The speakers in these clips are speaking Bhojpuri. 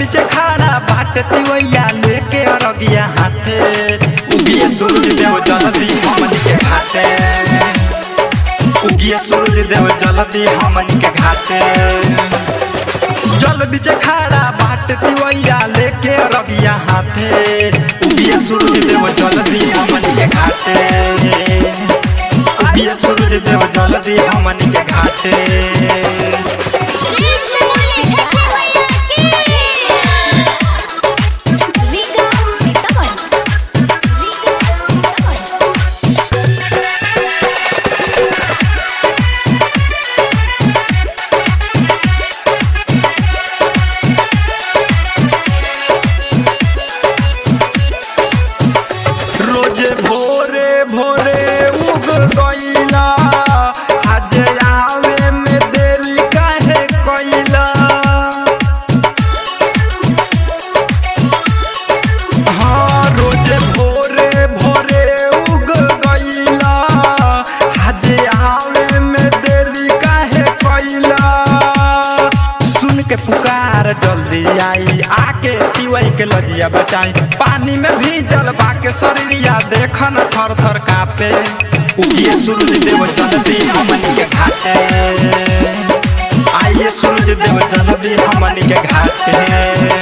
बीचे खड़ा बाटे तिवैया लेके अरगिया हाथे उगिए सूरज देव जल्दी हमन के घाटे उगिए सूरज देव जल्दी हमन के घाटे जल बीचे खड़ा बाटे तिवैया लेके अरगिया हाथे उगिए सूरज देव जल्दी हमन के घाटे उगिए सूरज देव जल्दी हमन के घाटे के पुकार जल्दी आई आके तिवई के लजिया बचाई पानी में भी जल बाके शरीरिया देखन थर थर कापे उगिए सूरज देव जल्दी हमन के घाटे आइए सूरज देव जल्दी हमन के घाटे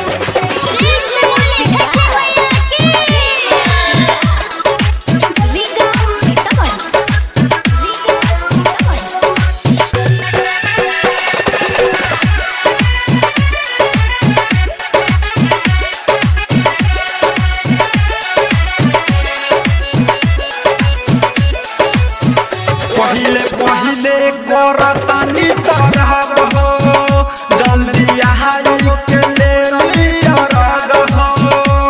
पहिले पहिले करतानी तरहब हो जल्दी आई के ले लिया रग हो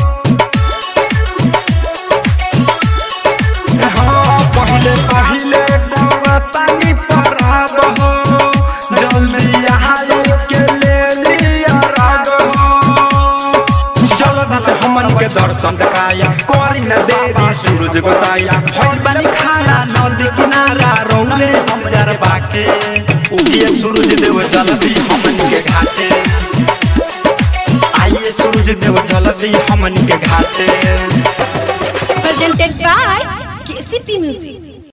हाँ पहिले पहिले करतानी तरहब हो जल्दी आई के ले लिया रग हो जल्दी से हमन के दर्शन देखाया करी न देरी सूरज गोसाइया भइल बानी खाना नदी किनारा रौले हजार बाके उगिए सूरज देव जल्दी हमन के घाटे आइए सूरज देव जल्दी हमन के घाटे presented by KCP Music।